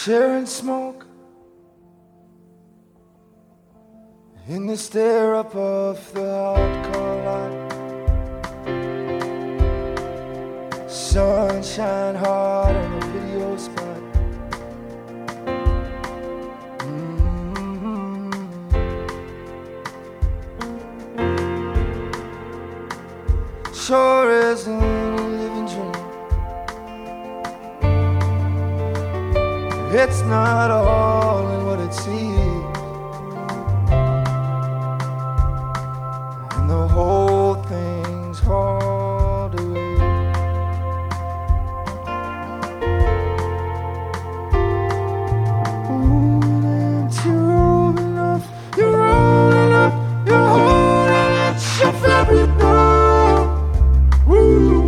sharing smoke in the stare up of the hardcore light. Sunshine hard on a video spot. Sure isn't a living dream. It's not all in what it seems, and the whole thing's hard to read. And you're old enough, you're old enough, you're holding it, your fabric now. Woo.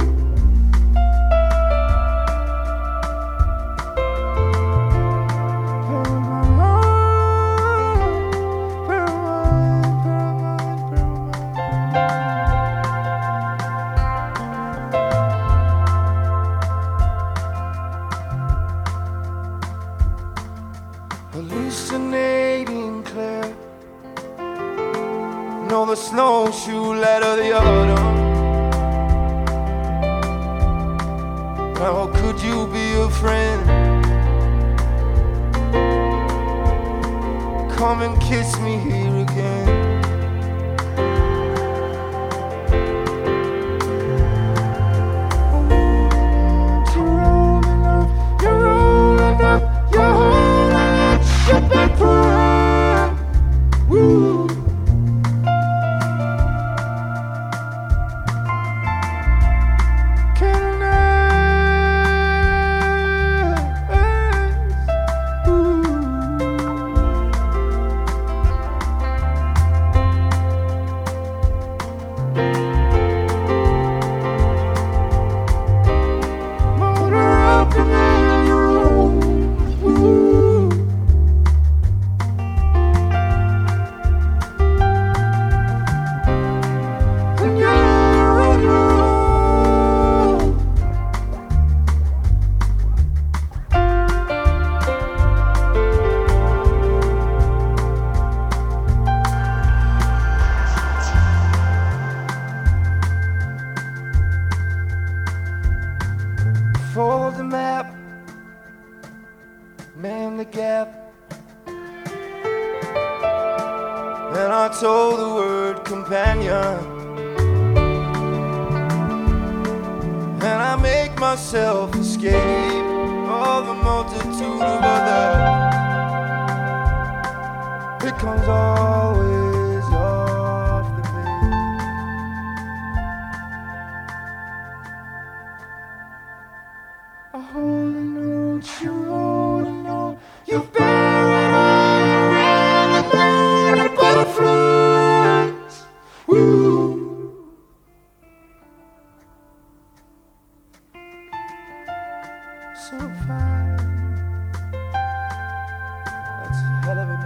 Hallucinating clear. No, the snowshoe light of the autumn. How could you be a friend? Come and kiss me here again. You're old enough, you're old enough, you're old enough, you're back for woo. Fold the map, man the gap, and I told the word companion, and I make myself escape all the multitude of others. It comes always off the page. Holding on, you're holding on. You've been around and around the butterflies. Woo. So fine. That's a hell of a night.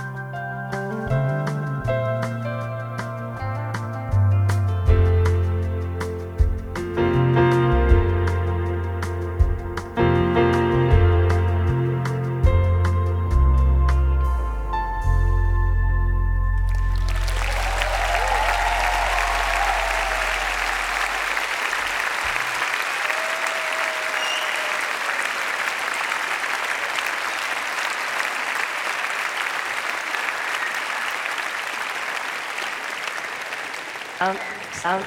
Sound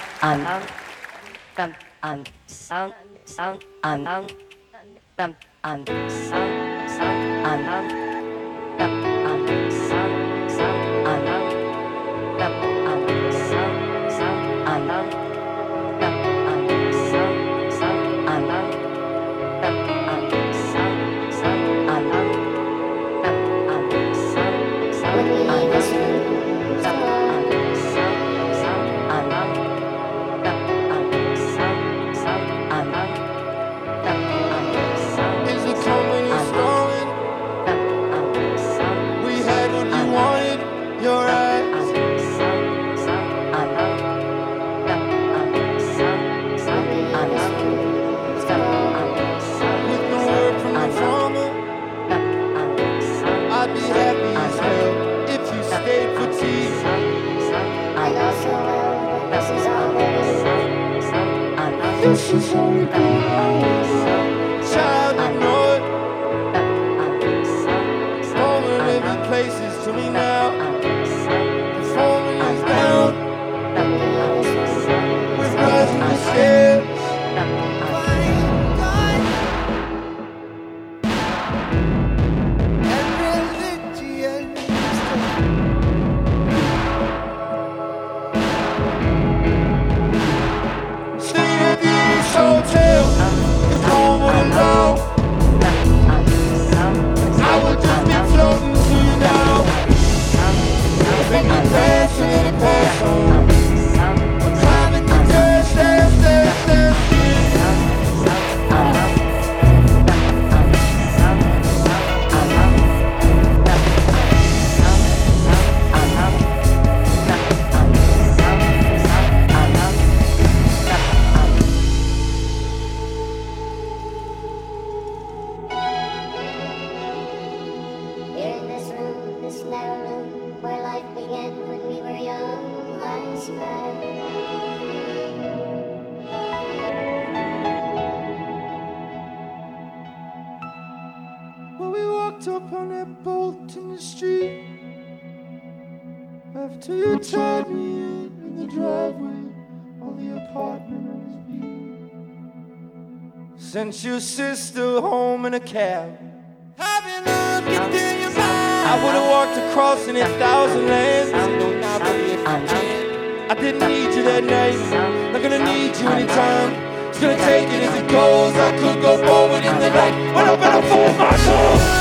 Is the company strong? this is how we go now. Child, you know it. Falling every places to me now. Falling is down. We're rising the stairs. Hotel, the home of the law. I would just be floating to you now. Bring the past and the past on. Climbing the stairs, stairs, stairs, stairs. This narrow room where life began when we were young, I swear. Well, we walked up on that bolt in the street after you tied me in the driveway on the apartment was beat. Sent your sister home in a cab. I've been looking through your mind. I would've walked across in 1,000 lands. I didn't need you that night. Not gonna need you anytime. Just gonna take it as it goes. I could go forward in the night, but I better fool my soul.